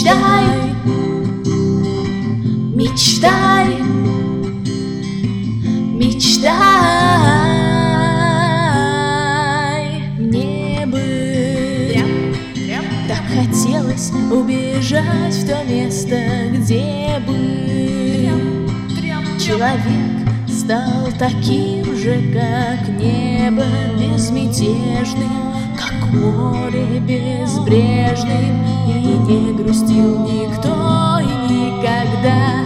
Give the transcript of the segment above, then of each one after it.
мечтай, мечтай, мечтай. Мне бы так хотелось убежать в то место, где бы человек стал таким же, как небо, безмятежным, как море безбрежным, и не грустил никто и никогда.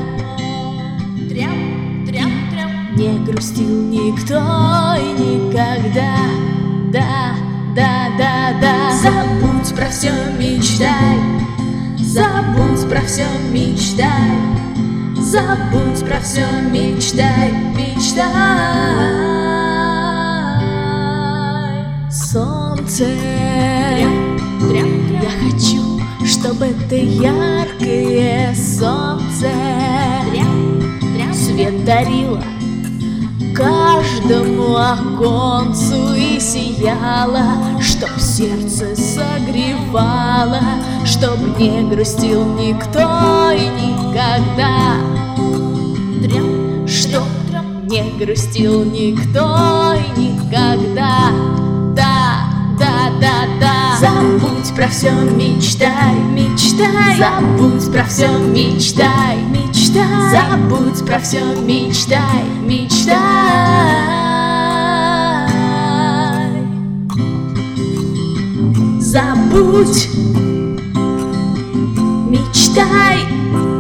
Не грустил никто и никогда. Да, да, да, да. Забудь про все, мечтай. Забудь про все, мечтай. Забудь про все, мечтай, мечтай. Солнце, я хочу, чтобы это яркое солнце свет дарило каждому оконцу и сияло, чтоб сердце согревало, чтоб не грустил никто и никогда. Чтоб не грустил никто и никогда. Да, да, да, да. Забудь про все, мечтай, мечтай. Забудь про все, мечтай, мечтай. Забудь про все, мечтай, мечтай. Забудь, мечтай.